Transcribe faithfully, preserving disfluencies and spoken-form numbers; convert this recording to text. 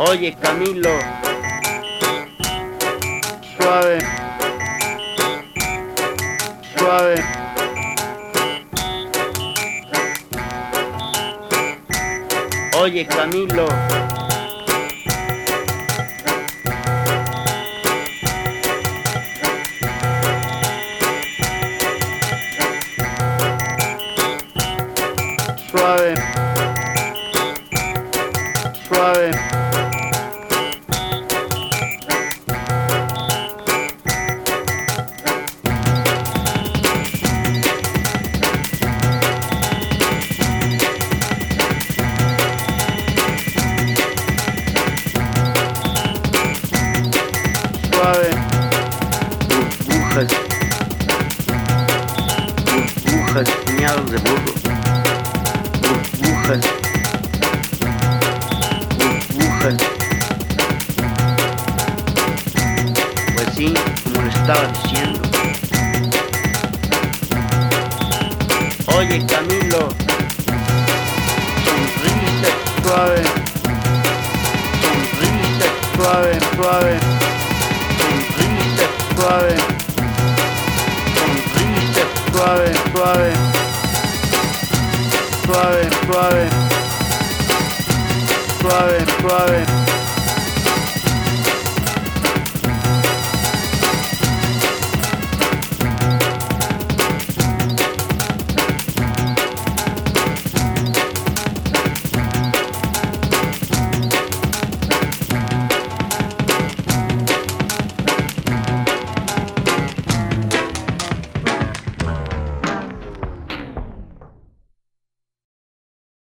Oye Camilo, suave, suave. Oye Camilo, suave, suave. Suave, burbujas, burbujas, puñados de burro, burbujas, burbujas. Pues sí, como le estaba diciendo. Oye Camilo, sonrisa suave, sonrisa suave, suave. Sonrisa suave, sonrisa suave, suave, suave, suave, suave, suave.